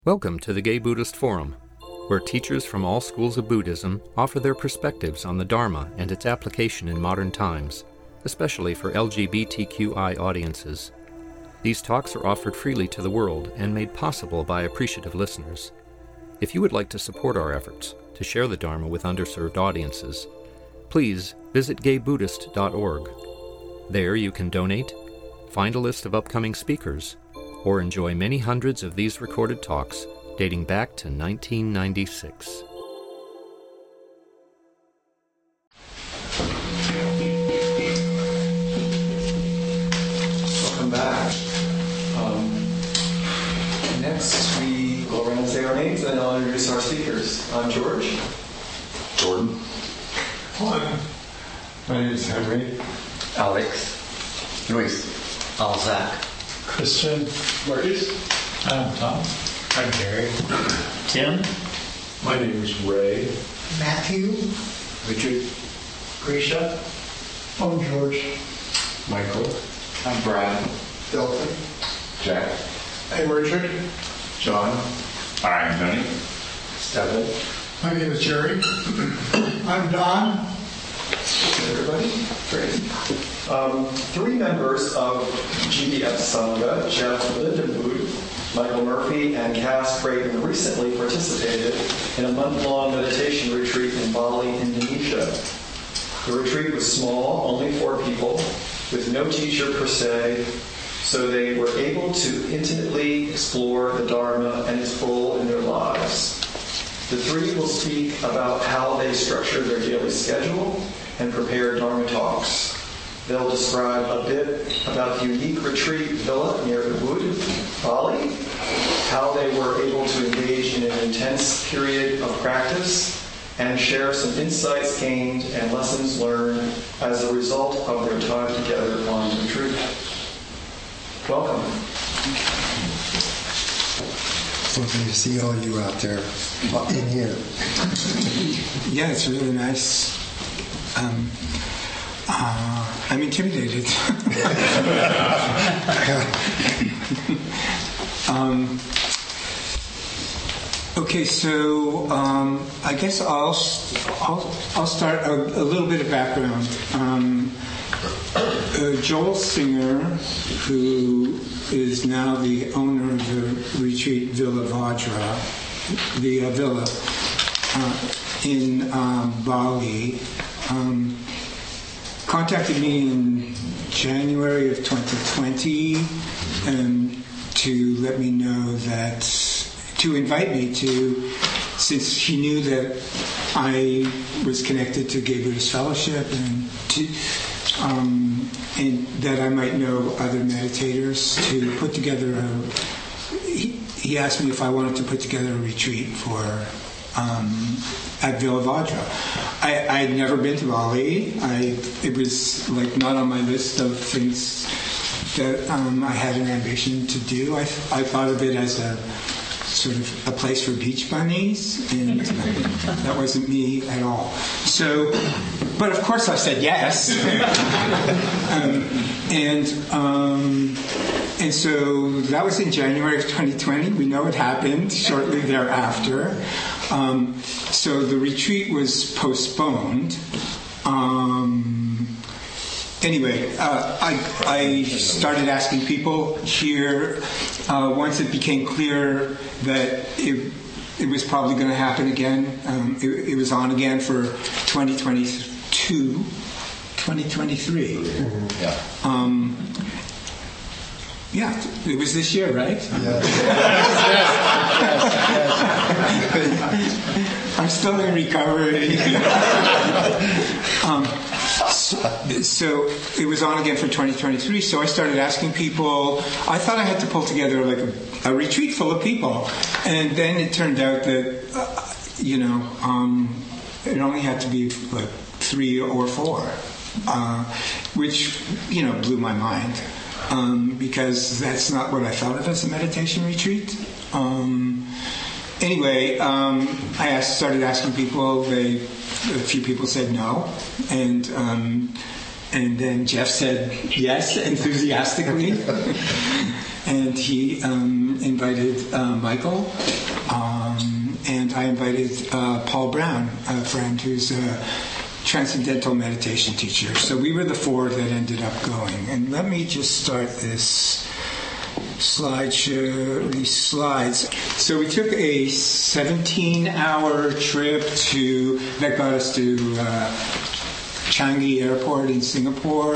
Welcome to the Gay Buddhist Forum, where teachers from all schools of Buddhism offer their perspectives on the Dharma and its application in modern times, especially for LGBTQI audiences. These talks are offered freely to the world and made possible by appreciative listeners. If you would like to support our efforts to share the Dharma with underserved audiences, please visit gaybuddhist.org. There you can donate, find a list of upcoming speakers, or enjoy many hundreds of these recorded talks dating back to 1996. Welcome back. Next, we go around and say our names, and I'll introduce our speakers. I'm George. Jordan. Hi. My name is Henry. Alex. Luis. Zach. Christian. Marcus. I'm Tom. I'm Gary. Tim. My name is Ray. Matthew. Richard. Grisha. I'm George. Michael. I'm Brian. Delphin. Jack. I'm Richard. John. Hi, I'm Tony. Stephen. My name is Jerry. I'm Don. Everybody? Great. Three members of GBF Sangha, Jeff Lindenwood, Michael Murphy, and Cass Creighton, recently participated in a month-long meditation retreat in Bali, Indonesia. The retreat was small, only 4 people, with no teacher per se, so they were able to intimately explore the Dharma and its role in their lives. The 3 will speak about how they structure their daily schedule and prepare Dharma talks. They'll describe a bit about the unique retreat villa near Ubud, Bali, how they were able to engage in an intense period of practice, and share some insights gained and lessons learned as a result of their time together on retreat. Welcome. So good to see all you out there in here. Yeah, it's really nice. I'm intimidated. Okay, so I guess I'll start a little bit of background. Joel Singer, who is now the owner of the retreat Villa Vajra, the villa in Bali, contacted me in January of 2020 to let me know that, to invite me to, since she knew that I was connected to Gay Buddhist Fellowship and that I might know other meditators, to put together he asked me if I wanted to put together a retreat for at Villa Vajra. I had never been to Bali. It was like not on my list of things that I had an ambition to do. I thought of it as a sort of a place for beach bunnies, and that wasn't me at all. So, but of course I said yes. And so that was in January of 2020. We know it happened shortly thereafter. So the retreat was postponed. Anyway, I started asking people here once it became clear that it was probably going to happen again. It was on again for 2022, 2023. Yeah, it was this year, right? Yes. I'm still in recovery. So it was on again for 2023. So I started asking people. I thought I had to pull together like a retreat full of people, and then it turned out that it only had to be like 3 or 4, which blew my mind. Because that's not what I thought of as a meditation retreat. Anyway, I started asking people. A few people said no, and then Jeff said yes enthusiastically, and he invited Michael, and I invited Paul Brown, a friend who's a transcendental meditation teacher. So we were the four that ended up going. And let me just start this slideshow, these slides. So we took a 17-hour trip that got us to Changi Airport in Singapore.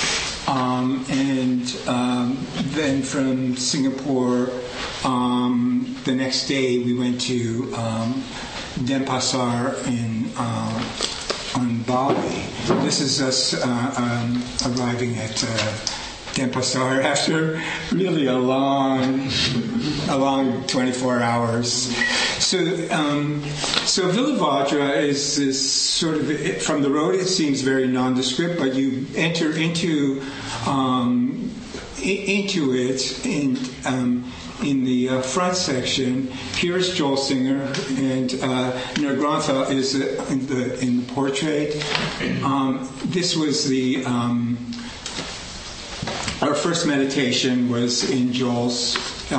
And then from Singapore, the next day we went to Denpasar on Bali. This is us arriving at Denpasar after really a long 24 hours. So Villa Vajra is this sort of, from the road it seems very nondescript, but you enter into it in the front section. Here's Joel Singer, and Nirgrantha is in the portrait. This was our first meditation was in Joel's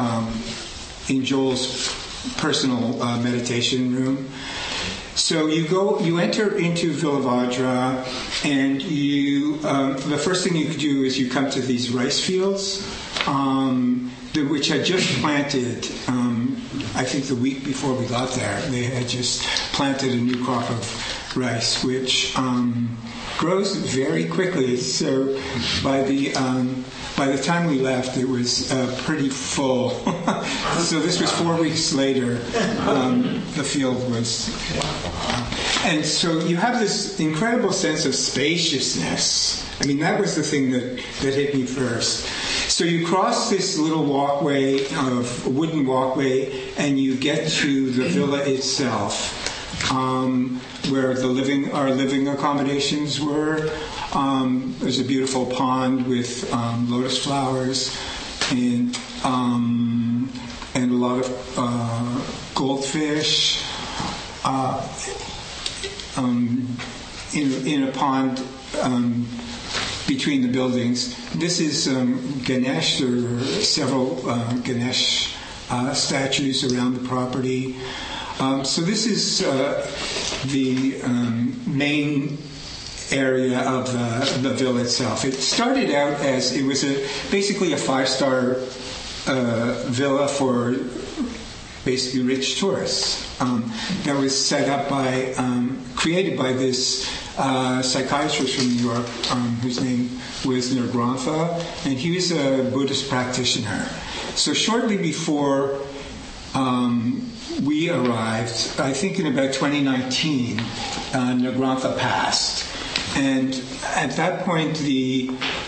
personal meditation room. So you enter into Villa Vajra, and the first thing you could do is you come to these rice fields, which had just planted. I think the week before we got there, they had just planted a new crop of rice, which grows very quickly. So by the time we left, it was pretty full. So this was 4 weeks later. The field was, and so you have this incredible sense of spaciousness. I mean, that was the thing that hit me first. So you cross this little walkway, wooden walkway, and you get to the villa itself, where our living accommodations were. There's a beautiful pond with lotus flowers and a lot of goldfish in a pond between the buildings. This is Ganesh. There are several Ganesh statues around the property. So this is the main area of the villa itself. It started out as it was basically a 5-star villa for basically rich tourists. That was set up created by this psychiatrist from New York, whose name was Nirgrantha, and he was a Buddhist practitioner. So shortly before we arrived, I think in about 2019, Nirgrantha passed. And at that point, the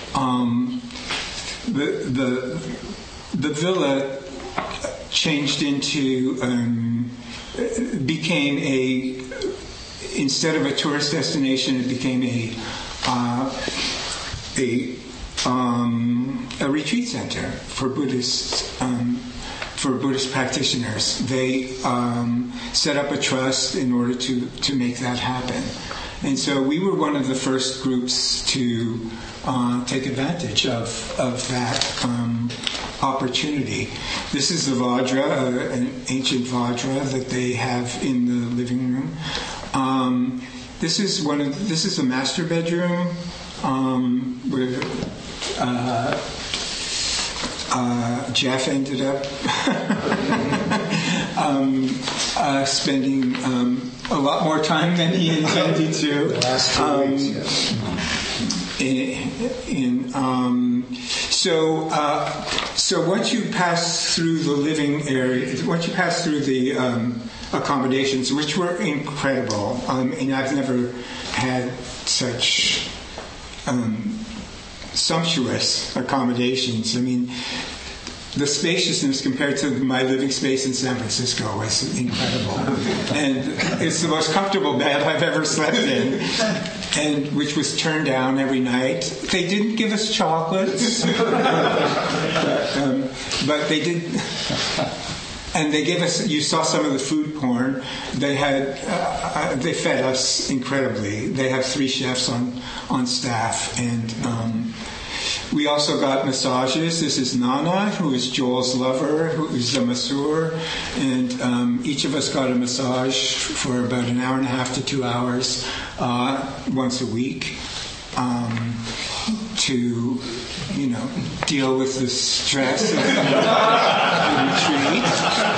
villa changed into became instead of a tourist destination, it became a retreat center for Buddhist practitioners. They set up a trust in order to make that happen. And so we were one of the first groups to take advantage of that opportunity. This is the Vajra, an ancient Vajra that they have in the living room. This is the master bedroom where Jeff ended up spending a lot more time than he intended to. The last 2 weeks, So once you pass through the living area, once you pass through the accommodations, which were incredible, and I've never had such sumptuous accommodations. I mean, the spaciousness compared to my living space in San Francisco was incredible. And it's the most comfortable bed I've ever slept in, and which was turned down every night. They didn't give us chocolates, but they did. And they gave us, you saw some of the food porn. They fed us incredibly. They have 3 chefs on staff, and We also got massages. This is Nana, who is Joel's lover, who is a masseur. And each of us got a massage for about an hour and a half to 2 hours once a week to, deal with the stress of the retreat.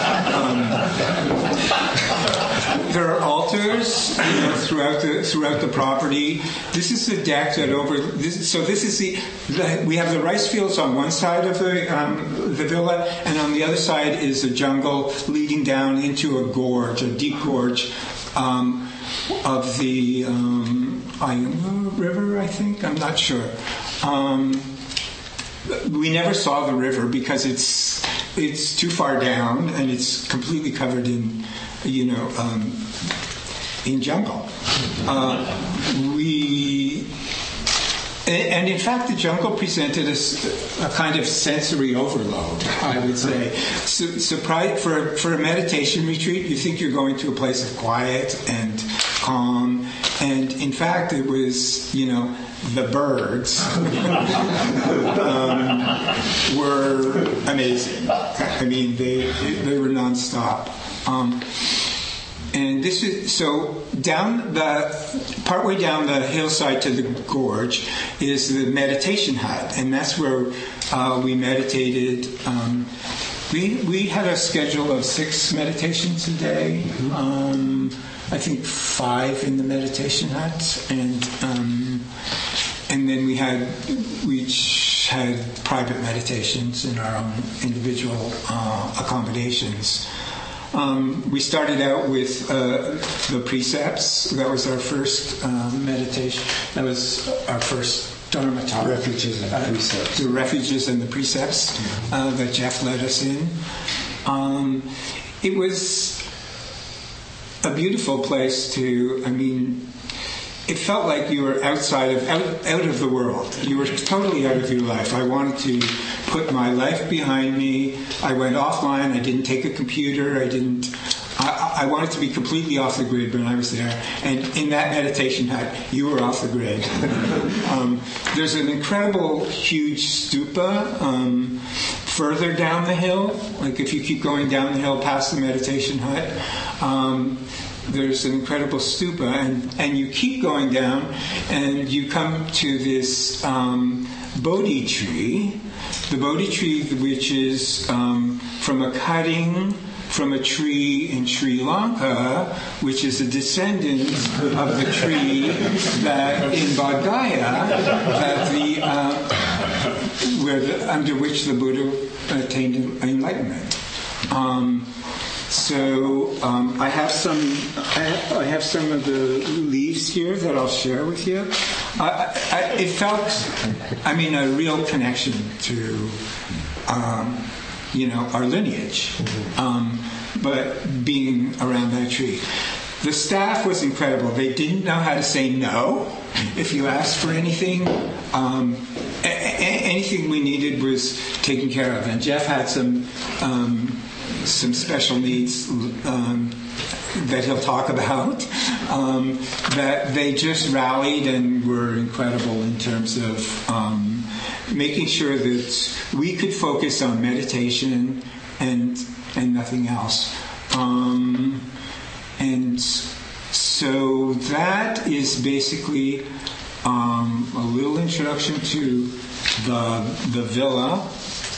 There are altars throughout the property. This is the deck that we have the rice fields on one side of the villa, and on the other side is a jungle leading down into a gorge, a deep gorge of the Iona River, I think. I'm not sure. We never saw the river because it's too far down and it's completely covered in jungle. And in fact, the jungle presented us a kind of sensory overload, I would say. Surprise for a meditation retreat, you think you're going to a place of quiet and calm, and in fact, it was, the birds were amazing. I mean, they were nonstop. And this is so partway down the hillside to the gorge is the meditation hut, and that's where we meditated. We had a schedule of 6 meditations a day. I think 5 in the meditation hut, and then we each had private meditations in our own individual accommodations. We started out with the precepts. That was our first meditation. That was our first Dharma talk. Refuges and precepts. The refuges and the precepts that Jeff led us in. It was a beautiful place it felt like you were out of the world. You were totally out of your life. I wanted to put my life behind me. I went offline. I didn't take a computer. I wanted to be completely off the grid when I was there. And in that meditation hut, you were off the grid. There's an incredible, huge stupa further down the hill. Like if you keep going down the hill past the meditation hut, there's an incredible stupa, and you keep going down, and you come to this Bodhi tree. The Bodhi tree, which is from a cutting from a tree in Sri Lanka, which is a descendant of the tree that in Bodh Gaya, under which the Buddha attained enlightenment. I have some of the leaves here that I'll share with you. It felt, a real connection to, our lineage, but being around that tree. The staff was incredible. They didn't know how to say no if you asked for anything. Anything we needed was taken care of. And Jeff had some special needs that he'll talk about, that they just rallied and were incredible in terms of making sure that we could focus on meditation and nothing else. And so that is basically a little introduction to the villa.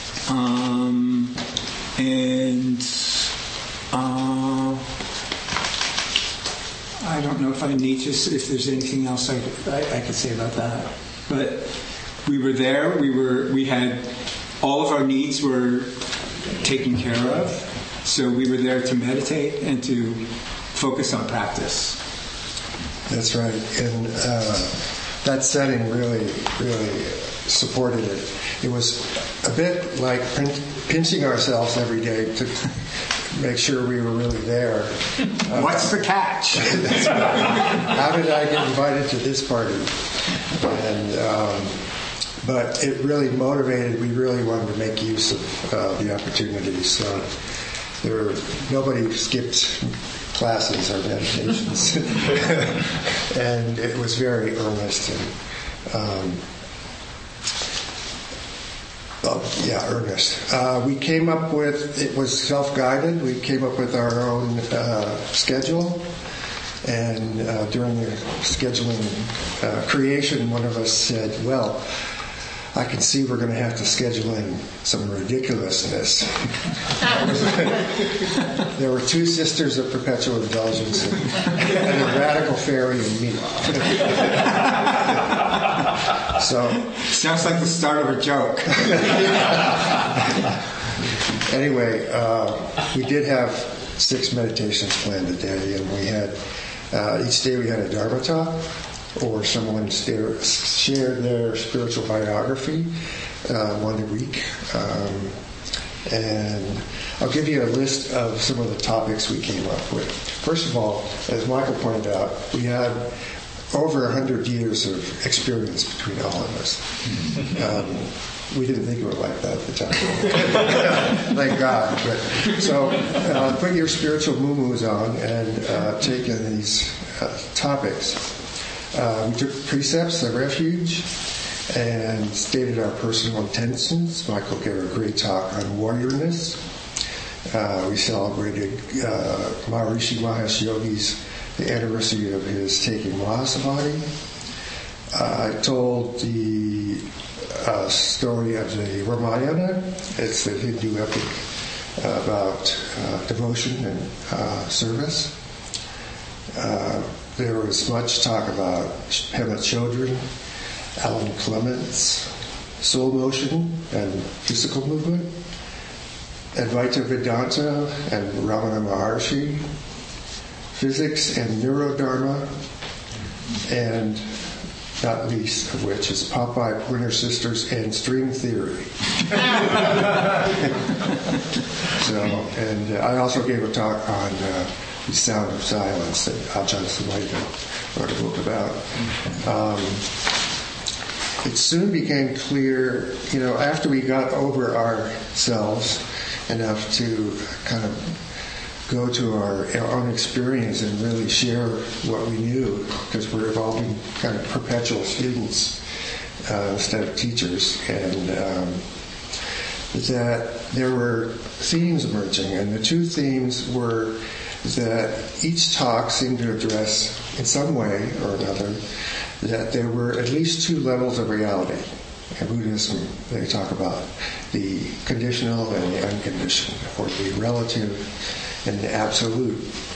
I don't know if if there's anything else I could say about that. But we were there. We had all of our needs were taken care of. So we were there to meditate and to focus on practice. That's right. And that setting really, really supported it. It was a bit like pinching ourselves every day to make sure we were really there. What's the catch? How did I get invited to this party? And but it really motivated. We really wanted to make use of the opportunities. So nobody skipped classes or meditations, and it was very earnest. And Ernest. We came up with, it was self-guided, we came up with our own schedule, and during the scheduling creation, one of us said, well, I can see we're going to have to schedule in some ridiculousness. There were 2 sisters of perpetual indulgence and a radical fairy and me. So sounds like the start of a joke. Anyway, we did have 6 meditations planned a day, and we had each day we had a Dharma talk, or someone shared their spiritual biography one a week. And I'll give you a list of some of the topics we came up with. First of all, as Michael pointed out, we had over 100 years of experience between all of us. We didn't think of it like that at the time. Thank God. But, so put your spiritual moo-moos on and take in these topics. We took precepts of refuge and stated our personal intentions. Michael gave a great talk on warriorness. We celebrated Maharishi Mahesh Yogi's the anniversary of his taking Mahasabhati. I told the story of the Ramayana. It's the Hindu epic about devotion and service. There was much talk about Pema Chodron, Alan Clements, soul motion and physical movement, Advaita Vedanta and Ramana Maharshi, physics and neurodharma, and not least of which is Popeye, Pointer Sisters, and string theory. And I also gave a talk on The Sound of Silence that Ajahn Sumedho wrote a book about. It soon became clear, after we got over ourselves enough to kind of go to our own experience and really share what we knew, because we're all been kind of perpetual students instead of teachers, and that there were themes emerging, and the 2 themes were that each talk seemed to address in some way or another that there were at least 2 levels of reality. In Buddhism, they talk about the conditional and the unconditioned, or the relative and the absolute.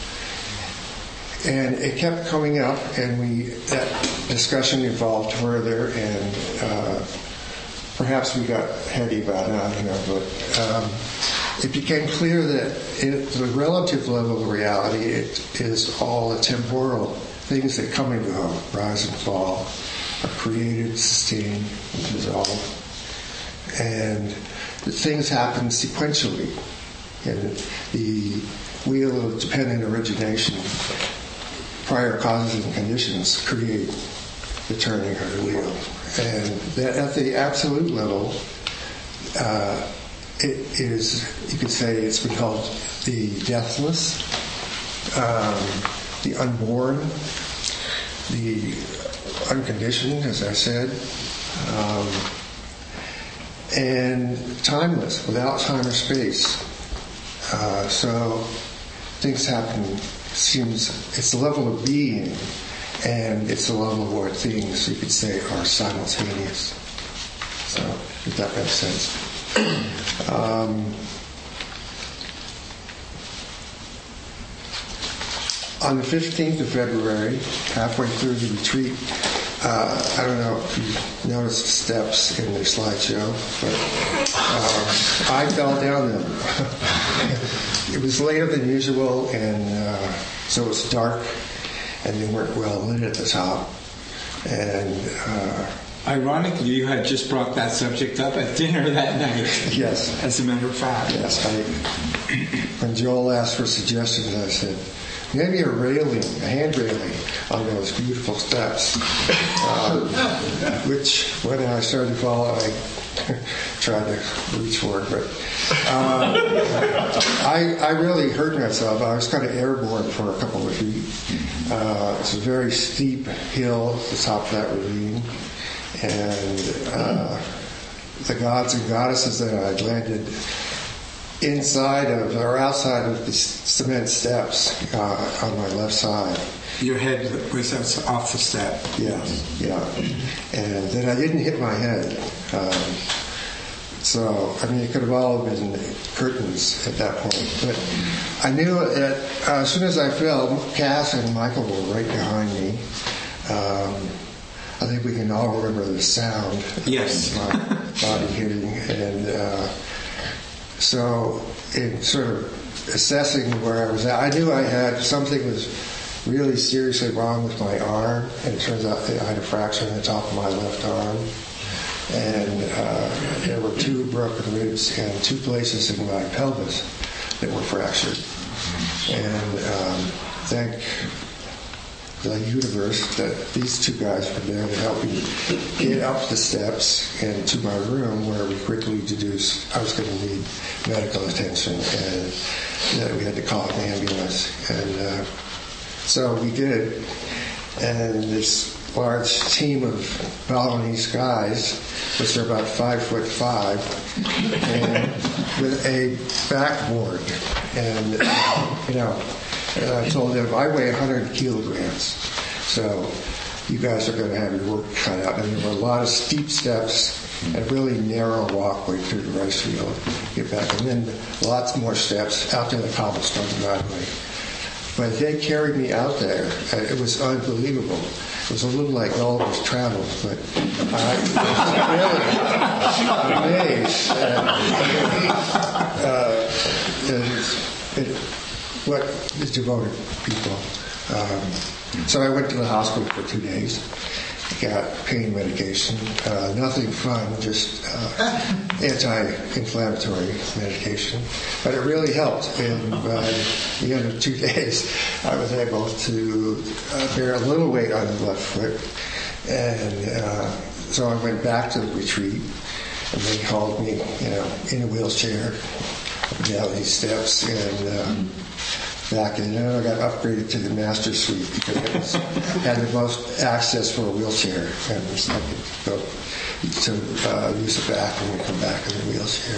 And it kept coming up, and that discussion evolved further, and perhaps we got heady about it, I don't know, but it became clear that the relative level of reality, it is all the temporal things that come and go, rise and fall, are created, sustained, and dissolve. And the things happen sequentially. And the wheel of dependent origination, prior causes and conditions create the turning of the wheel. And that at the absolute level, it is, you could say, it's been called the deathless, the unborn, the unconditioned, as I said, and timeless, without time or space. So things happen, it's the level of being, and it's the level of what things, you could say, are simultaneous. So, if that makes sense. On the 15th of February, halfway through the retreat, I don't know if you noticed the steps in the slideshow, but I fell down them. It was later than usual, and so it was dark, and they weren't well lit at the top. And ironically, you had just brought that subject up at dinner that night. Yes. As a matter of fact. Yes. When Joel asked for suggestions, I said, maybe a railing, a hand railing on those beautiful steps. Which, when I started to fall, I tried to reach for it, but I really hurt myself. I was kind of airborne for a couple of feet. It's a very steep hill at the top of that ravine, and the gods and goddesses that I'd landed inside of or outside of the cement steps on my left side. Your head was off the step. Yeah. And then I didn't hit my head. So, I mean, it could have all been curtains at that point. But I knew that as soon as I fell, Cass and Michael were right behind me. I think we can all remember the sound. Yes. Of my body hitting. And so, in sort of assessing where I was at, I knew I had something was really seriously wrong with my arm. And it turns out that I had a fracture in the top of my left arm. And there were 2 broken ribs and 2 places in my pelvis that were fractured. And thank the universe that these 2 guys were there to help me get up the steps and to my room, where we quickly deduced I was going to need medical attention and that we had to call an ambulance. And so we did. And this large team of Balinese guys, which are about 5'5", and with a backboard. And, and I told them, I weigh 100 kilograms, so you guys are going to have your work cut out. And there were a lot of steep steps and a really narrow walkway through the rice field to get back. And then lots more steps out to the cobblestone driveway. But they carried me out there. It was unbelievable. It was a little like Gulliver's Travels, but I was really amazed at what is devoted people. So I went to the hospital for 2 days, got pain medication, nothing fun, just anti-inflammatory medication. But it really helped. And by the end of 2 days, I was able to bear a little weight on the left foot. And so I went back to the retreat, and they hauled me, in a wheelchair down these steps and back in. And I got upgraded to the master suite because it had the most access for a wheelchair, and I could go to use the bathroom and come back in the wheelchair.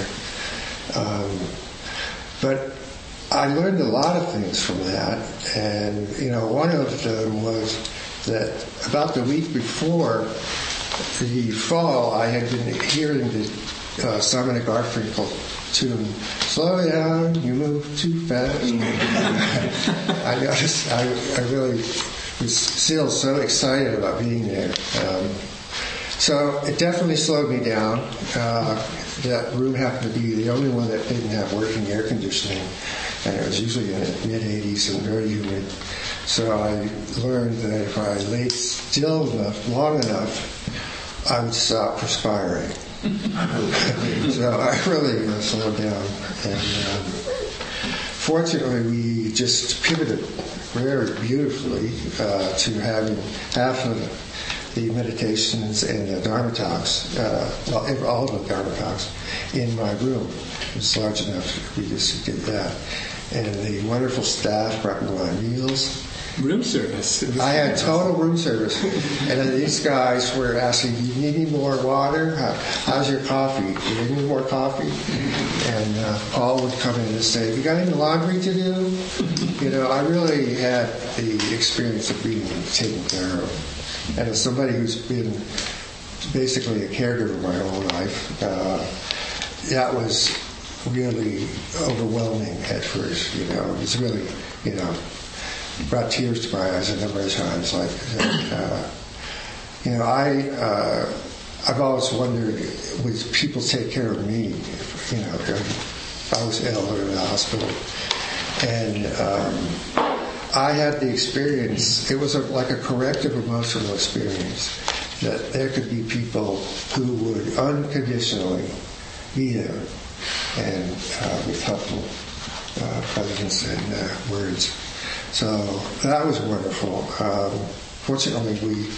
But I learned a lot of things from that, and one of them was that about the week before the fall, I had been hearing the Simon & Garfunkel tune, "Slow down, you move too fast." I noticed I really was still so excited about being there. So it definitely slowed me down. That room happened to be the only one that didn't have working air conditioning, and it was usually in the mid-80s and very humid. So I learned that if I lay still enough, long enough, I would stop perspiring. So I really slowed down. And fortunately, we just pivoted very beautifully to having half of the meditations and the Dharma talks, all of the Dharma talks, in my room. It was large enough we just did that. And the wonderful staff brought me my meals. Room service. I had total room service. And then these guys were asking, "Do you need any more water? How's your coffee? Do you need more coffee?" And Paul would come in and say, "You got any laundry to do?" I really had the experience of being taken care of. And as somebody who's been basically a caregiver my whole life, that was really overwhelming at first. It was really, brought tears to my eyes a number of times. I've always wondered, would people take care of me? If I was ill or in the hospital. And I had the experience. It was like a corrective emotional experience that there could be people who would unconditionally be there and with helpful presence and words. So that was wonderful. Fortunately, we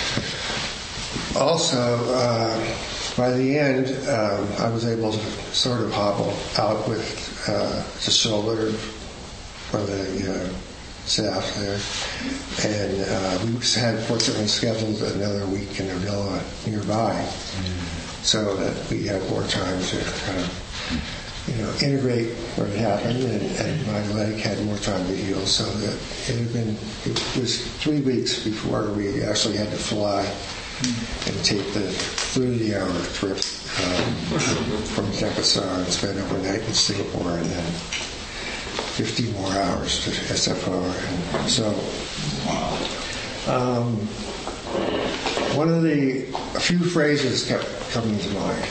also, by the end, I was able to sort of hobble out with the shoulder or the staff there. And we had fortunately scheduled another week in a villa nearby so that we had more time to kind of, integrate what had happened, and my leg had more time to heal, so that it was 3 weeks before we actually had to fly and take the 30-hour trip from Denpasar and spend overnight in Singapore, and then 50 more hours to SFO. And so, a few phrases kept coming to mind.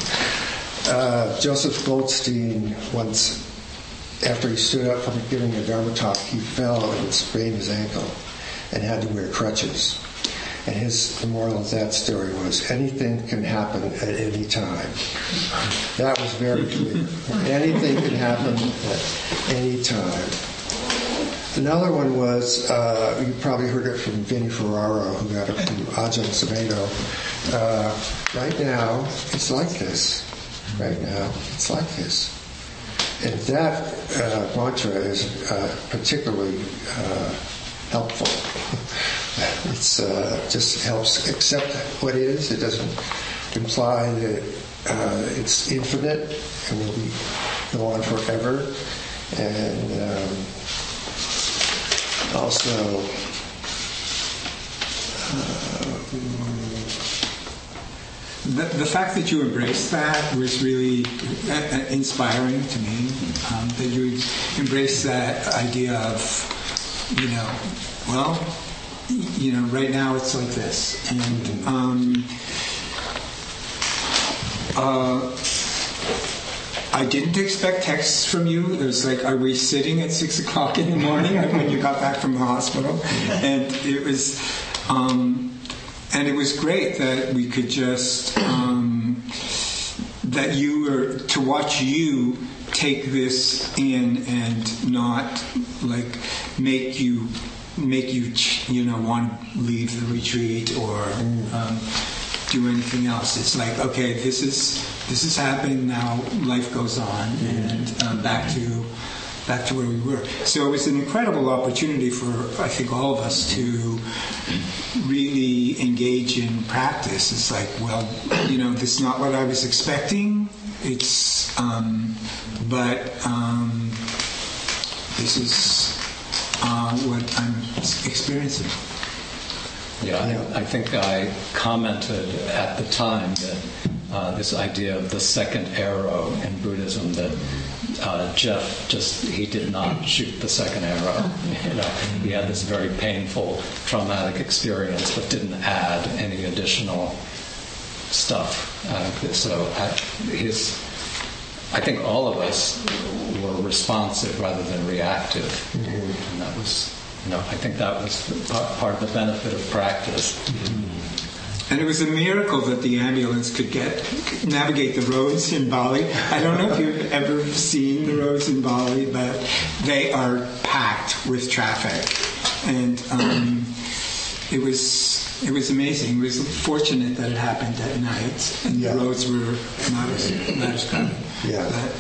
Joseph Goldstein once, after he stood up from giving a Dharma talk, he fell and sprained his ankle and had to wear crutches. And the moral of that story was, anything can happen at any time. That was very clear. Anything can happen at any time. Another one was, you probably heard it from Vinnie Ferraro, who got it from Ajahn Sumedho. Right now, it's like this. Right now, it's like this. And that mantra is particularly helpful. It's just helps accept what is. It doesn't imply that it's infinite and will go on forever. And also, the fact that you embraced that was really inspiring to me. That you embraced that idea of, right now it's like this. And I didn't expect texts from you. It was like, are we sitting at 6 o'clock in the morning when you got back from the hospital? And it was... and it was great that we could just, that you were, to watch you take this in and not make you want to leave the retreat or do anything else. It's like, okay, this is happening now. Life goes on, and back to where we were. So it was an incredible opportunity for, I think, all of us to really engage in practice. It's like, well, this is not what I was expecting. It's, but this is what I'm experiencing. Yeah, I think I commented at the time that this idea of the second arrow in Buddhism, that Jeff he did not shoot the second arrow. He had this very painful, traumatic experience, but didn't add any additional stuff. So I think all of us were responsive rather than reactive, and that was, I think that was part of the benefit of practice. And it was a miracle that the ambulance could navigate the roads in Bali. I don't know if you've ever seen the roads in Bali, but they are packed with traffic. And it was amazing. It was fortunate that it happened at night, and the roads were not as crowded. Yeah. But,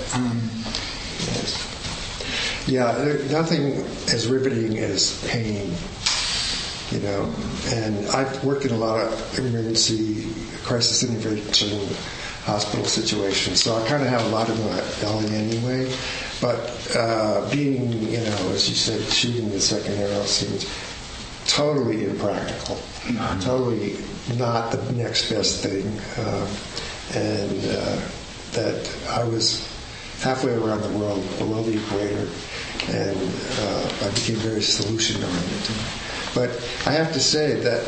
nothing as riveting as pain. And I've worked in a lot of emergency crisis intervention hospital situations, so I kind of have a lot of my belly anyway. But being, as you said, shooting the second arrow seems totally impractical, totally not the next best thing, and that I was halfway around the world, below the equator, and I became very solution-oriented. But I have to say that,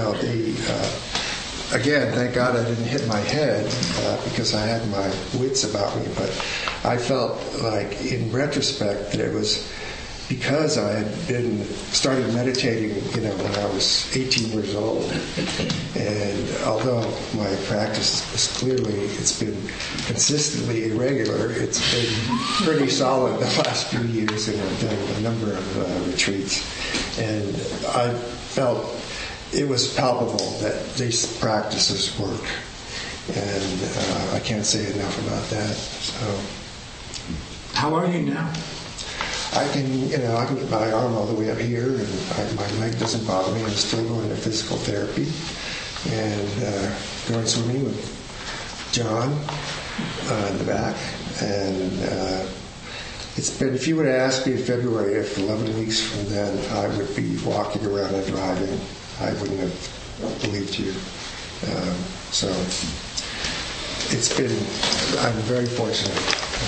again, thank God I didn't hit my head because I had my wits about me. But I felt like, in retrospect, that it was because I had started meditating, when I was 18 years old. And although my practice is it's been consistently irregular, it's been pretty solid the last few years, and I've done a number of retreats. And I felt it was palpable that these practices work. And I can't say enough about that. So, how are you now? I can get my arm all the way up here, and my leg doesn't bother me. I'm still going to physical therapy and going swimming with John in the back. And it's been, if you would have asked me in February if 11 weeks from then I would be walking around and driving, I wouldn't have believed you. So it's been, I'm very fortunate.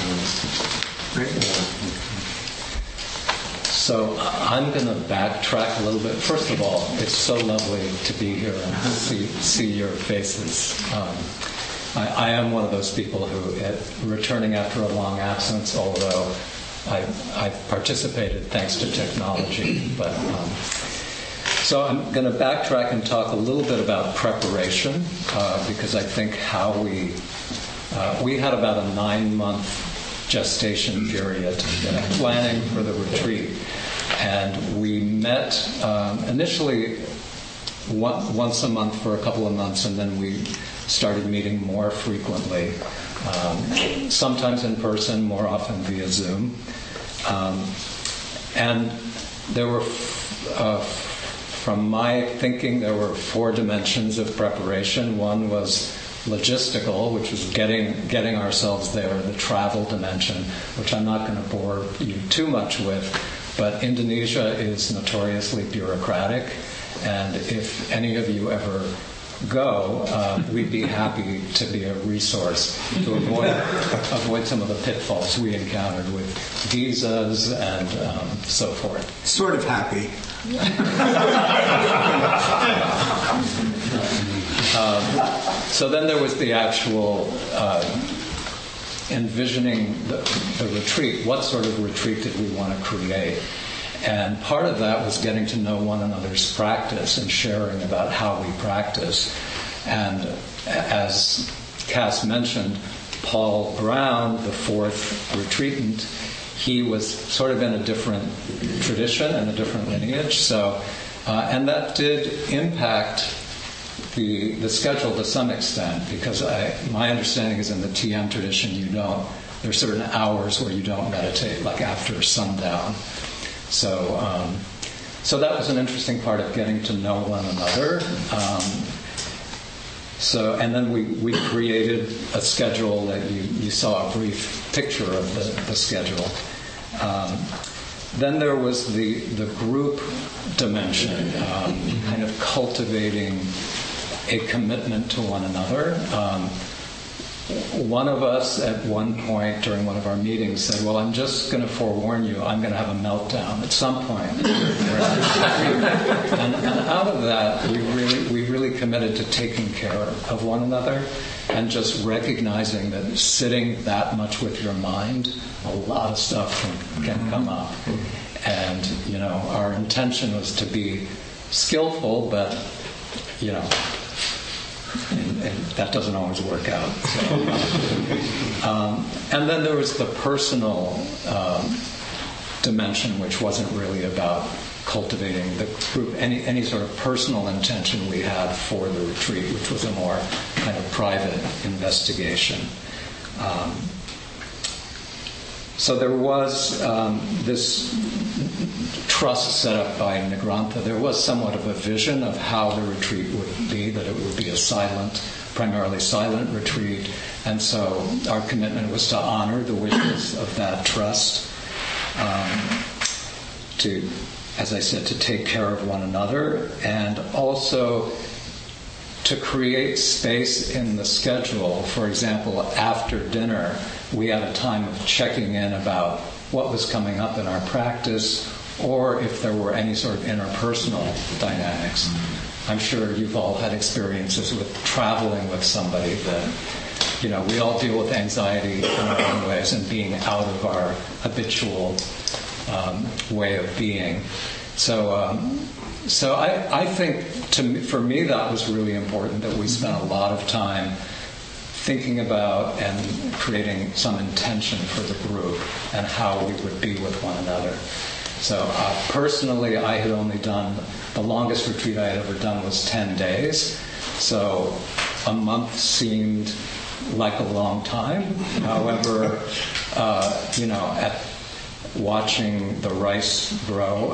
So I'm going to backtrack a little bit. First of all, it's so lovely to be here and see your faces. I am one of those people who, returning after a long absence, although I've participated thanks to technology. But so I'm going to backtrack and talk a little bit about preparation, because I think how we had about a 9-month gestation period planning for the retreat, and we met initially once a month for a couple of months, and then we started meeting more frequently, sometimes in person, more often via Zoom. And there were, from my thinking, there were 4 dimensions of preparation. One was logistical, which was getting ourselves there, the travel dimension, which I'm not going to bore you too much with, but Indonesia is notoriously bureaucratic, and if any of you ever go, we'd be happy to be a resource to avoid some of the pitfalls we encountered with visas and so forth. Sort of happy. So then there was the actual envisioning the retreat. What sort of retreat did we want to create? And part of that was getting to know one another's practice and sharing about how we practice. And as Cass mentioned, Paul Brown, the 4th retreatant, he was sort of in a different tradition and a different lineage. So, and that did impact the schedule to some extent, because my understanding is in the TM tradition there's certain hours where you don't meditate, like after sundown. So that was an interesting part of getting to know one another. And then we created a schedule that you saw a brief picture of the schedule. Then there was the group dimension, kind of cultivating a commitment to one another. One of us at one point during one of our meetings said, well, I'm just going to forewarn you, I'm going to have a meltdown at some point. and out of that, we really committed to taking care of one another and just recognizing that sitting that much with your mind, a lot of stuff can come up. And, our intention was to be skillful, but, and that doesn't always work out. So, and then there was the personal dimension, which wasn't really about cultivating the group, any sort of personal intention we had for the retreat, which was a more kind of private investigation. So there was this trust set up by Negrantha. There was somewhat of a vision of how the retreat would be, that it would be a primarily silent retreat. And so our commitment was to honor the wishes of that trust, to, as I said, to take care of one another, and also to create space in the schedule. For example, after dinner, we had a time of checking in about what was coming up in our practice, or if there were any sort of interpersonal dynamics. I'm sure you've all had experiences with traveling with somebody that, we all deal with anxiety in our own ways and being out of our habitual way of being. So I think for me that was really important, that we spent a lot of time thinking about and creating some intention for the group and how we would be with one another. So personally, I had only done, the longest retreat I had ever done was 10 days. So a month seemed like a long time. However, watching the rice grow,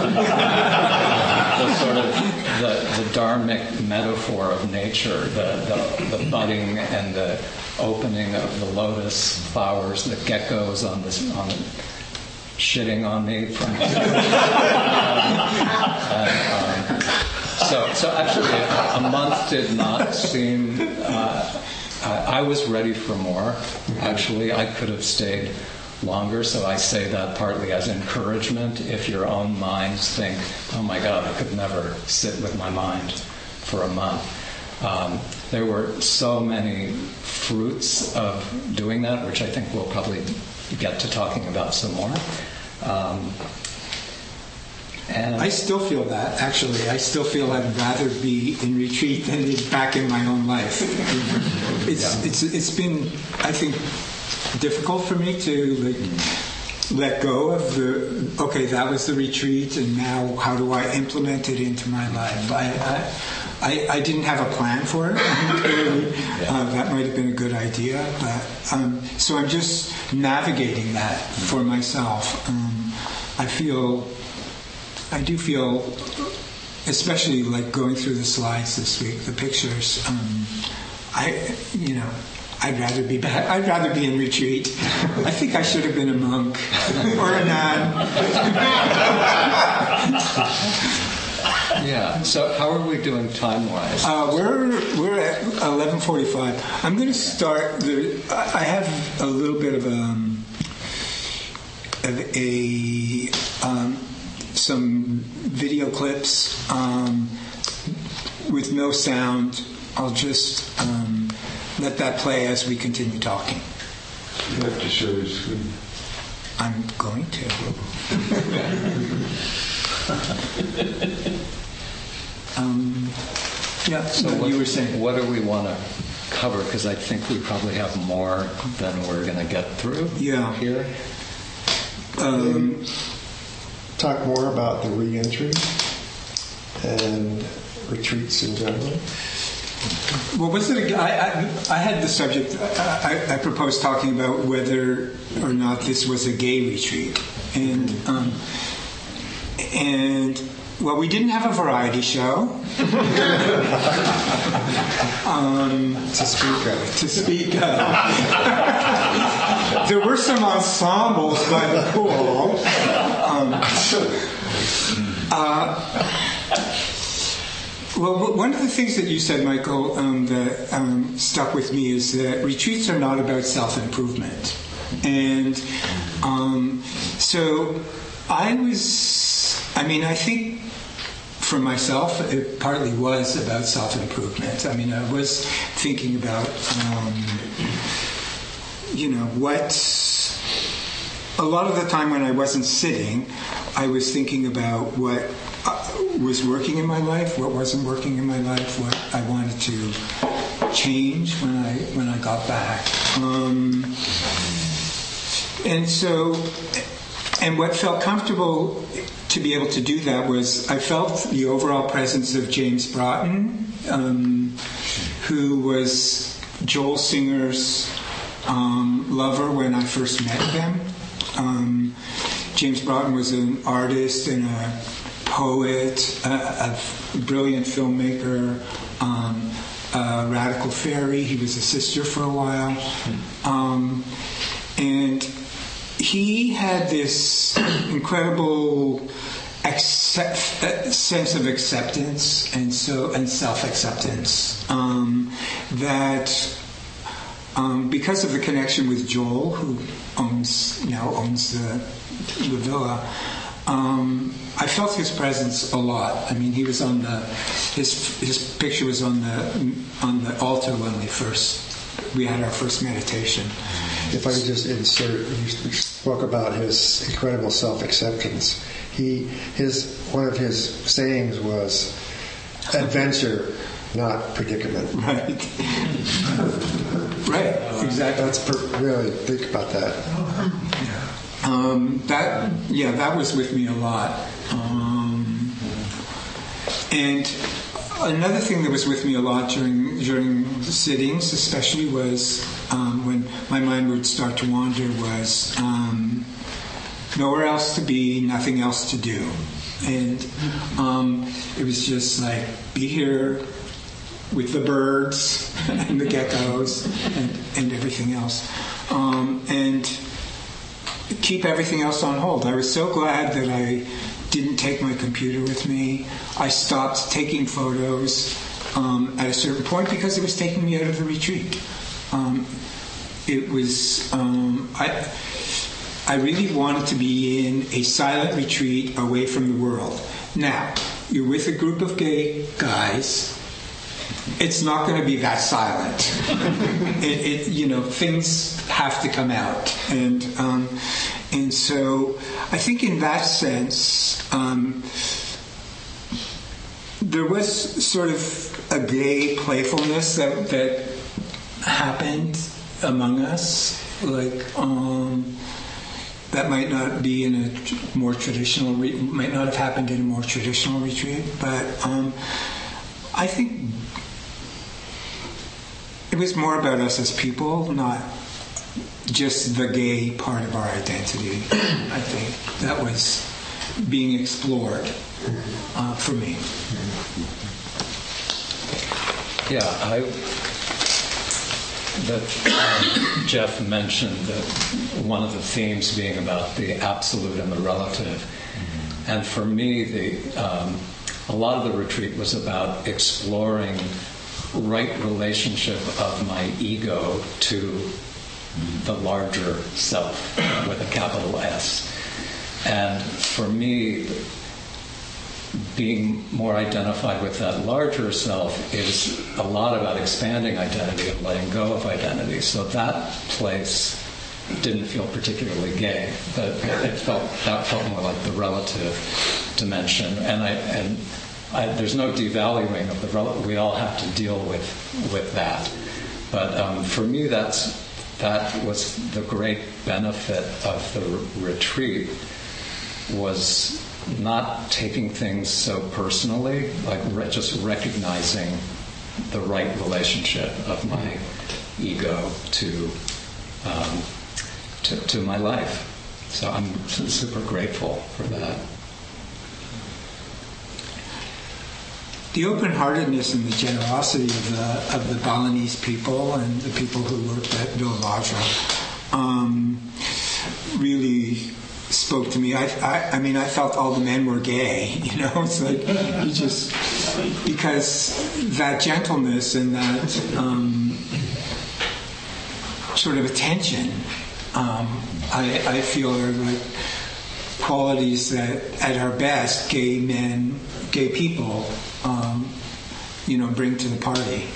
the sort of the dharmic metaphor of nature, the budding and the opening of the lotus flowers, the geckos on shitting on me from so actually a month did not seem I was ready for more. Actually, I could have stayed longer, so I say that partly as encouragement. If your own minds think, oh my God, I could never sit with my mind for a month. There were so many fruits of doing that, which I think we'll probably get to talking about some more. And I still feel that, actually. I still feel I'd rather be in retreat than back in my own life. It's been, I think, difficult for me to let go of that was the retreat, and now how do I implement it into my life? I didn't have a plan for it. That might have been a good idea, but so I'm just navigating that for myself. I do feel, especially like going through the slides this week, the pictures. I'd rather be back. I'd rather be in retreat. I think I should have been a monk or a nun. Yeah. So how are we doing time-wise? We're at 11:45. I'm going to start. I have a little bit of some video clips with no sound. I'll just let that play as we continue talking. You have to show your screen. I'm going to. So what you were saying, what do we want to cover? Because I think we probably have more than we're going to get through here. Talk more about the re-entry and retreats in general. Well, was it? I had the subject. I proposed talking about whether or not this was a gay retreat, and well, we didn't have a variety show to speak of. There were some ensembles, but cool. Well, one of the things that you said, Michael, that stuck with me is that retreats are not about self-improvement. And so I think for myself, it partly was about self-improvement. I mean, I was thinking about, a lot of the time when I wasn't sitting, I was thinking about what was working in my life, what wasn't working in my life, what I wanted to change when I got back. And what felt comfortable to be able to do that was I felt the overall presence of James Broughton, who was Joel Singer's lover when I first met them. James Broughton was an artist and a poet, a brilliant filmmaker, a radical fairy. He was a sister for a while. And he had this incredible sense of acceptance and self-acceptance that because of the connection with Joel, who now owns the villa, I felt his presence a lot. I mean, he was on his picture was on the altar when we had our first meditation. If I could just insert, you spoke about his incredible self-acceptance. One of his sayings was, "Adventure, not predicament." Right. Right. Exactly. That's really think about that. That was with me a lot. And another thing that was with me a lot during the sittings, especially, was when my mind would start to wander, was nowhere else to be, nothing else to do. And it was just like, be here with the birds and the geckos and everything else. And keep everything else on hold. I was so glad that I didn't take my computer with me. I stopped taking photos at a certain point because it was taking me out of the retreat. It was, I really wanted to be in a silent retreat away from the world. Now, you're with a group of gay guys. It's not going to be that silent. Things have to come out, and so I think in that sense, there was sort of a gay playfulness that happened among us, like that might not be in a more traditional, might not have happened in a more traditional retreat, but I think it was more about us as people, not just the gay part of our identity. I think that was being explored for me. Yeah, Jeff mentioned that one of the themes being about the absolute and the relative. And for me, a lot of the retreat was about exploring right relationship of my ego to the larger self with a capital S. And for me, being more identified with that larger self is a lot about expanding identity and letting go of identity. So that place didn't feel particularly gay, but that felt more like the relative dimension. And there's no devaluing of the relative. We all have to deal with that. But for me, that was the great benefit of the retreat, was not taking things so personally, like just recognizing the right relationship of my ego to my life. So I'm super grateful for that. The open-heartedness and the generosity of the Balinese people and the people who worked at Villa Vajra really spoke to me. I mean, I felt all the men were gay, It's like you just, because that gentleness and that sort of attention, I feel are like qualities that, at our best, gay people, bring to the party.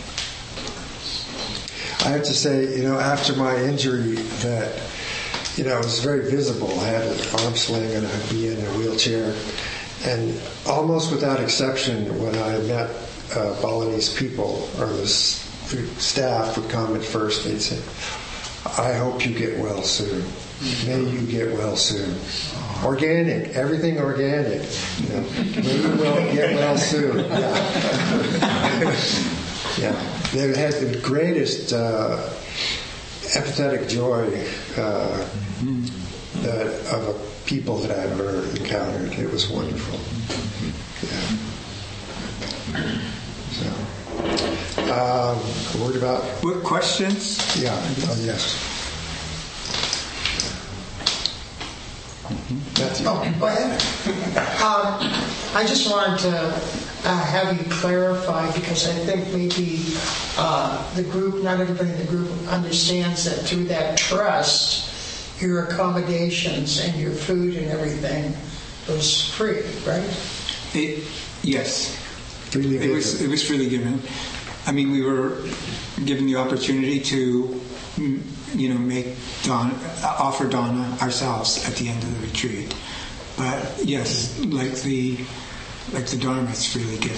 I have to say, after my injury, that it was very visible. I had an arm sling and I'd be in a wheelchair. And almost without exception, when I met Balinese people, or the staff would comment first, they'd say, "I hope you get well soon. May you get well soon." Organic, everything organic. May you get well soon. Yeah. They had the greatest empathetic joy of a people that I've ever encountered. It was wonderful. Yeah. So, a word about... What questions? Yeah. Yes. Oh, go ahead. I just wanted to have you clarify, because I think maybe the group, not everybody in the group understands that through that trust, your accommodations and your food and everything was free, right? Yes. Freely given. It was freely given. I mean, we were given the opportunity to offer Dana ourselves at the end of the retreat. But yes, like the Dharma, it's freely given.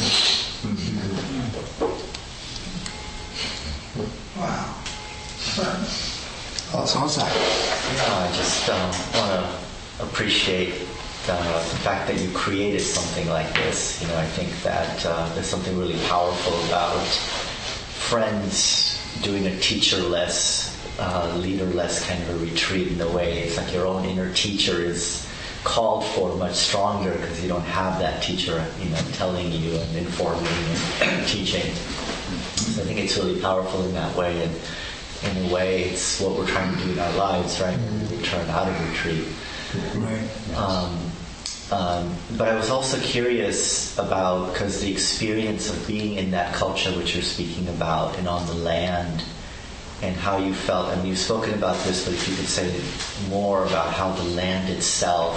Wow. Awesome. I just want to appreciate the fact that you created something like this. I think that there's something really powerful about friends doing a teacher-less, leader-less kind of a retreat in a way. It's like your own inner teacher is called for much stronger because you don't have that teacher, telling you and informing and teaching. So I think it's really powerful in that way, and in a way, it's what we're trying to do in our lives, right? When we return out of retreat. Right. But I was also curious about, because the experience of being in that culture which you're speaking about and on the land, and how you felt, and you've spoken about this, but if you could say more about how the land itself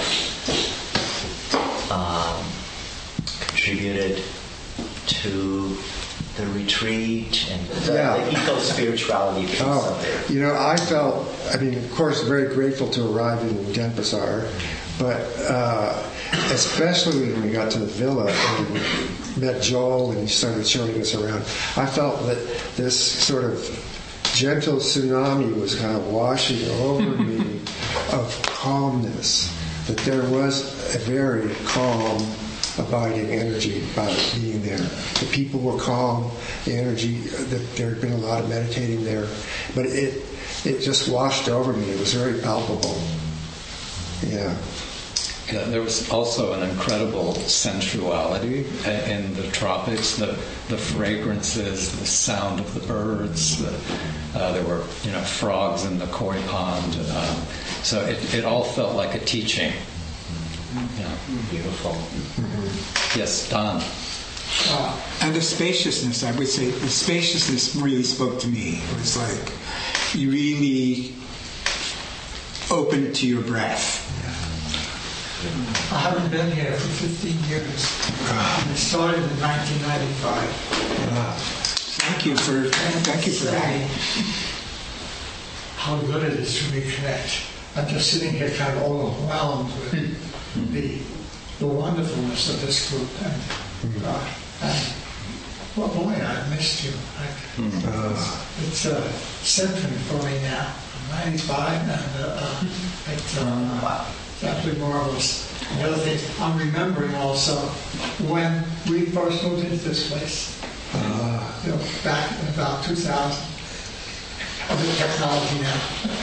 contributed to the retreat and the eco-spirituality piece of it. I felt, of course, very grateful to arrive in Denpasar, but especially when we got to the villa and we met Joel and he started showing us around, I felt that this sort of gentle tsunami was kind of washing over me of calmness, that there was a very calm, abiding energy about being there. The people were calm, the energy, there had been a lot of meditating there, but it just washed over me. It was very palpable. Yeah. Yeah, there was also an incredible sensuality in the tropics. The fragrances, the sound of the birds. There were frogs in the koi pond. So it all felt like a teaching. Yeah. Beautiful. Mm-hmm. Yes, Don. And the spaciousness, I would say, the spaciousness really spoke to me. It was like you really opened to your breath. I haven't been here for 15 years. It started in 1995. Thank you for that. How good it is to reconnect. I'm just sitting here kind of overwhelmed with the wonderfulness of this group. And well, boy, I've missed you. It's a symphony for me now. I'm 95, and it's absolutely marvelous. The other thing, I'm remembering also when we first moved into this place, back in about 2000. Of the technology now.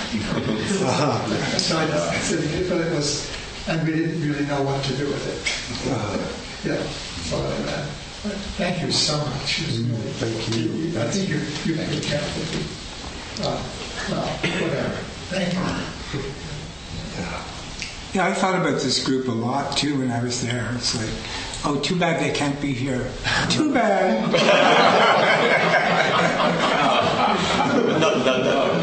But it was, and we didn't really know what to do with it. Thank you so much. Thank you. I think you've been careful. Whatever. Thank you. Yeah, I thought about this group a lot too when I was there. It's like, oh, too bad they can't be here. Too bad. No.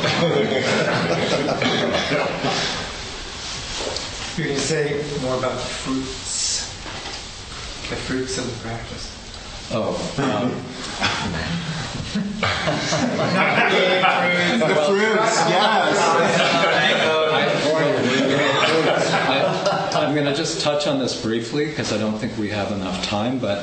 You're going to say more about fruits, the fruits of the practice. The fruits, yes. I'm going to just touch on this briefly because I don't think we have enough time, but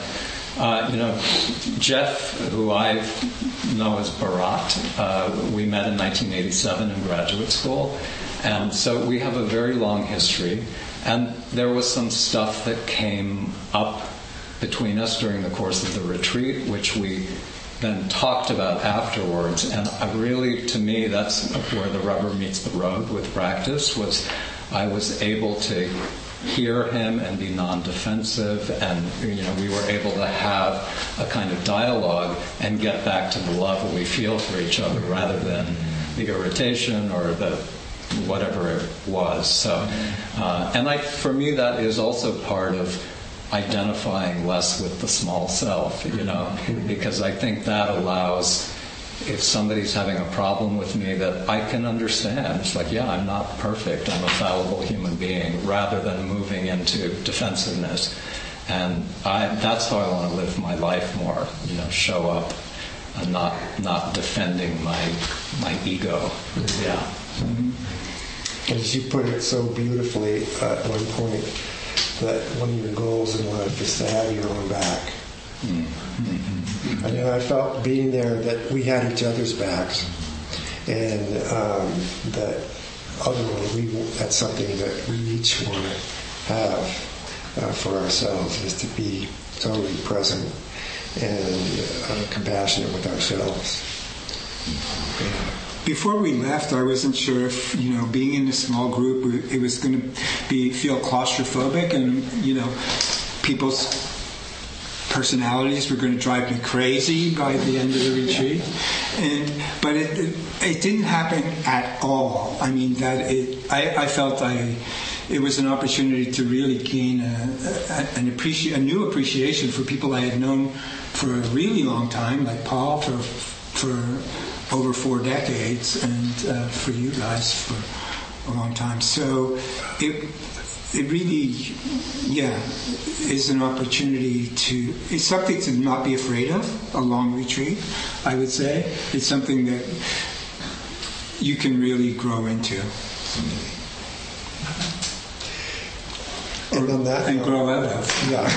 Jeff, who I know as Bharat, we met in 1987 in graduate school, and so we have a very long history, and there was some stuff that came up between us during the course of the retreat, which we then talked about afterwards, and really, to me, that's where the rubber meets the road with practice, was I was able to hear him and be non-defensive, and we were able to have a kind of dialogue and get back to the love we feel for each other rather than the irritation or the whatever it was. So, and for me, that is also part of identifying less with the small self, because I think that allows, if somebody's having a problem with me, that I can understand. It's like, yeah, I'm not perfect. I'm a fallible human being, rather than moving into defensiveness. And that's how I want to live my life more, show up and not defending my ego. Yeah. Mm-hmm. As you put it so beautifully at one point, that one of your goals in life is to have your own back. Mm-hmm. I felt being there that we had each other's backs, and that ultimately that's something that we each want to have for ourselves, is to be totally present and compassionate with ourselves. Yeah. before we left, I wasn't sure if, being in a small group, it was going to feel claustrophobic, and, people's personalities were going to drive me crazy by the end of the retreat. But it didn't happen at all. I mean, I felt it was an opportunity to really gain a new appreciation for people I had known for a really long time, like Paul for over 4 decades, and for you guys for a long time. So it really, is an opportunity it's something to not be afraid of, a long retreat, I would say. It's something that you can really grow into. And on that and grow out of. Yeah.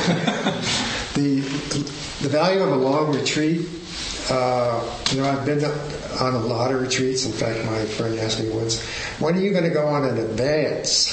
The value of a long retreat, I've been on a lot of retreats. In fact, my friend asked me once, when are you going to go on an advance?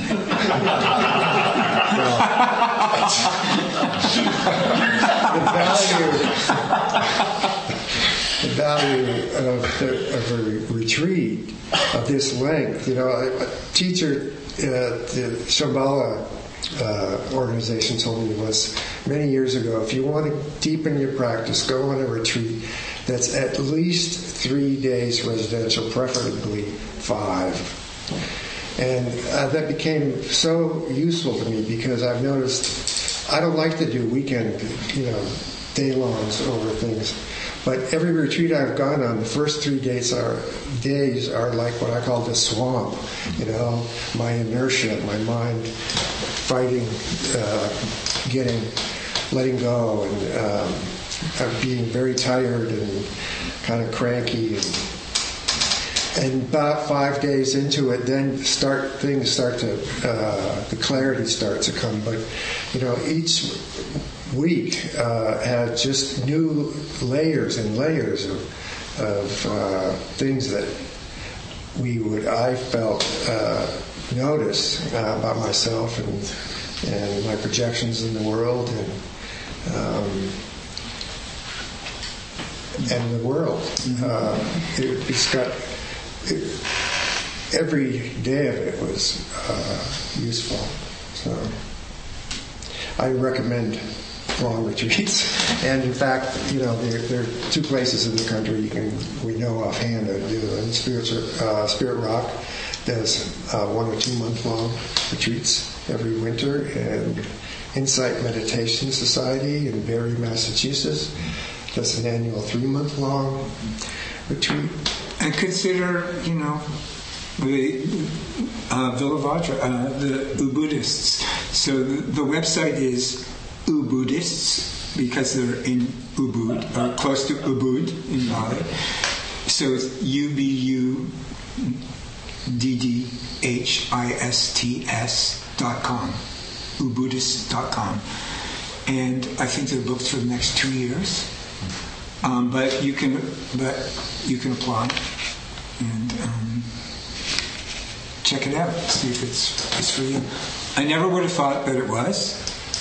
The value of a retreat of this length, a teacher at the Shambhala organization told me once many years ago, if you want to deepen your practice, go on a retreat that's at least 3 days residential, preferably 5. And that became so useful to me because I've noticed I don't like to do weekend, day-longs over things. But every retreat I've gone on, the first 3 days are like what I call the swamp. My inertia, my mind fighting, letting go, and being very tired and kind of cranky. And about 5 days into it, then the clarity starts to come. But each week had just new layers and layers of things that I felt notice about myself and my projections in the world and the world. It's got every day of it was useful. So I recommend long retreats. And in fact, there are 2 places in the country we know offhand that do them. Spirit Rock does 1 or 2 month long retreats every winter, and Insight Meditation Society in Barre, Massachusetts does an annual 3-month long retreat. And consider, the Vilavajra, the Ubuddhists. So the website is Ubuddhists, because they're in Ubud, or close to Ubud in Bali. So it's UBUDDHISTS.com, Ubuddhists.com. And I think they're booked for the next 2 years. But you can apply and check it out, see if it's for you. I never would have thought that it was.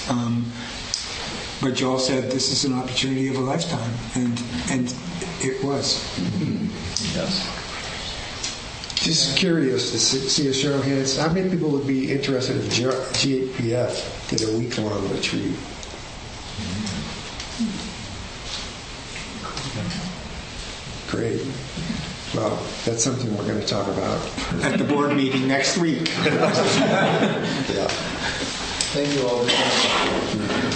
But Joel said this is an opportunity of a lifetime, and it was. Yes. Just curious to see a show of hands. How many people would be interested if GAPF did a week-long retreat? Great. Well, that's something we're going to talk about at the board meeting next week. Yeah. Thank you all very much.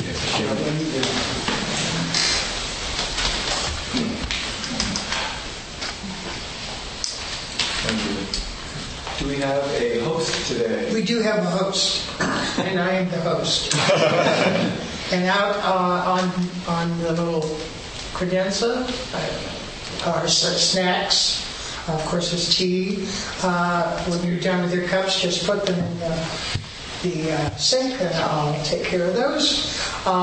Do we have a host today? We do have a host, and I am the host. And out on the little credenza are snacks. Of course, there's tea. When you're done with your cups, just put them in the sink, and I'll take care of those.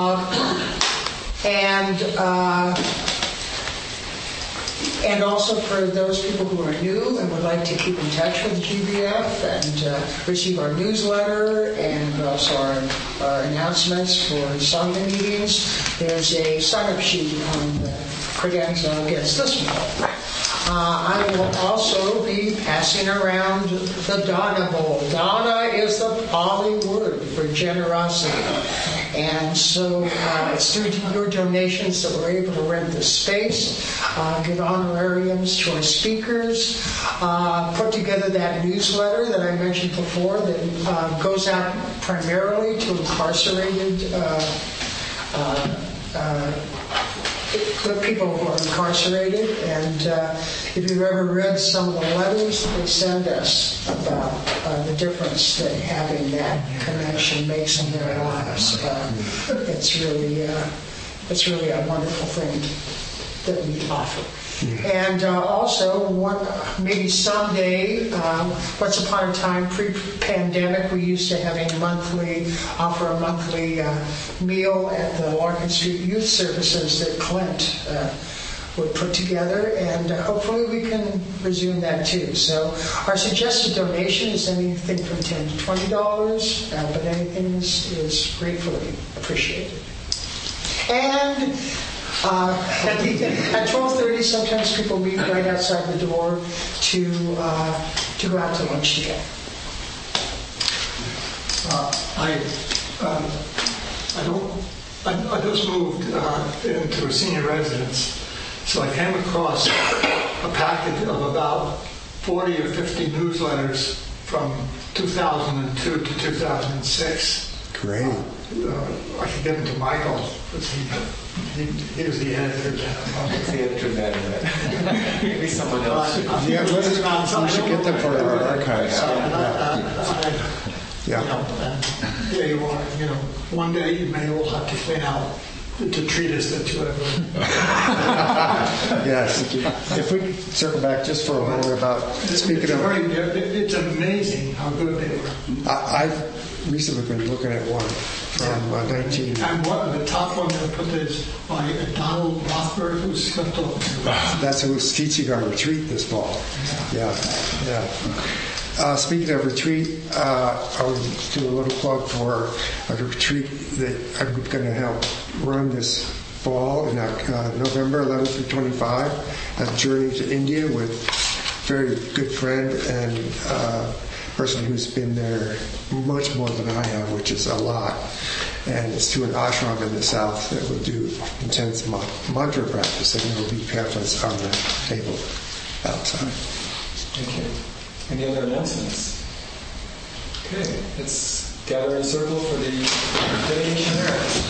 And also for those people who are new and would like to keep in touch with GBF and receive our newsletter and also our announcements for Sangha meetings, there's a sign-up sheet on the credenza against this one. I will also be passing around the Dana Bowl. Dana is the Pali word for generosity. And so it's through your donations that we're able to rent the space, give honorariums to our speakers, put together that newsletter that I mentioned before that goes out primarily to incarcerated people who are incarcerated. And if you've ever read some of the letters they send us about the difference that having that connection makes in their lives, it's really a wonderful thing that we offer. And also, maybe someday, once upon a time, pre-pandemic, we used to have offer a monthly meal at the Larkin Street Youth Services that Clint would put together, and hopefully we can resume that too. So our suggested donation is anything from $10 to $20, but anything is gratefully appreciated. And at 12:30, sometimes people meet right outside the door to go out to lunch together. I just moved into a senior residence, so I came across a package of about 40 or 50 newsletters from 2002 to 2006. Great. I could give them to Michael, because he was the editor. He's the editor then. Maybe someone else should. Yeah, we should get them for our archives. There you are. One day you may all have to clean out the treatise that you have written. Yes. If we could circle back just for a moment about speaking of. It's amazing how good they were. I've recently been looking at one from 19. And the top one I put is by Donald Rothberg, who's slept off. That's who was teaching our retreat this fall. Yeah. Speaking of retreat, I would do a little plug for a retreat that I'm going to help run this fall in November 11th through 25. A journey to India with a very good friend and person who's been there much more than I have, which is a lot. And it's to an ashram in the south that will do intense mantra practice, and there will be pamphlets on the table outside. Thank you. Any other announcements? Okay, let's gather in a circle for the dedication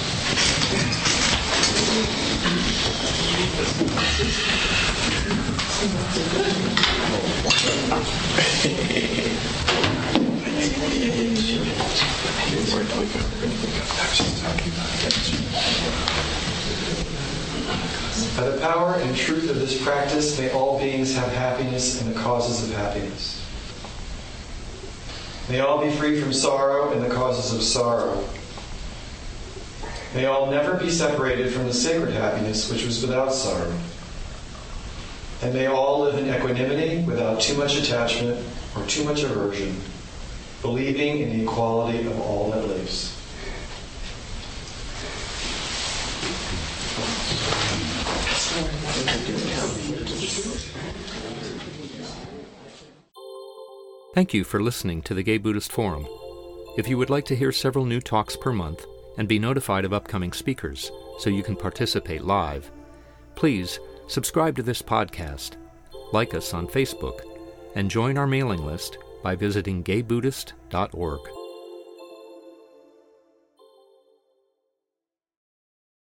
By the power and truth of this practice, may all beings have happiness and the causes of happiness. May all be free from sorrow and the causes of sorrow. May all never be separated from the sacred happiness which was without sorrow. And may all live in equanimity without too much attachment or too much aversion, believing in the equality of all that lives. Thank you for listening to the Gay Buddhist Forum. If you would like to hear several new talks per month and be notified of upcoming speakers so you can participate live, please subscribe to this podcast, like us on Facebook, and join our mailing list by visiting gaybuddhist.org.